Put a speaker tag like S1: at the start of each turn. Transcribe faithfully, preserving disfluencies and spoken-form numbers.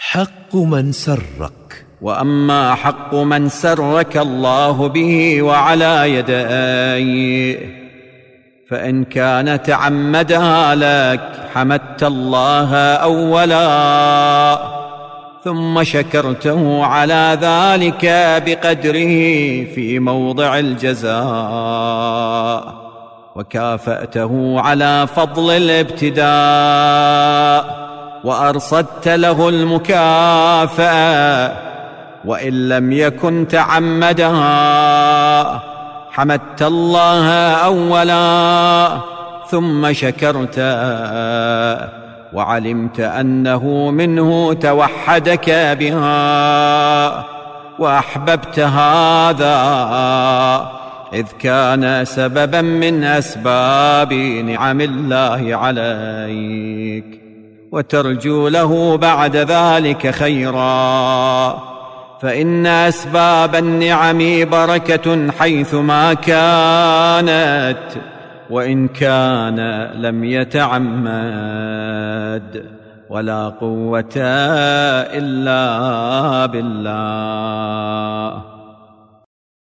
S1: حق من سرك.
S2: وأما حق من سرك الله به وعلى يديه فإن كان تعمدها لك حمدت الله أولا ثم شكرته على ذلك بقدره في موضع الجزاء وكافأته على فضل الابتداء وأرصدت له المكافأة. وإن لم يكن تعمدها حمدت الله أولا ثم شكرت وعلمت أنه منه توحدك بها وأحببت هذا إذ كان سببا من أسباب نعم الله عليك وترجو له بعد ذلك خيرا، فإن أسباب النعم بركة حيثما كانت وإن كان لم يتعمد، ولا قوة إلا بالله.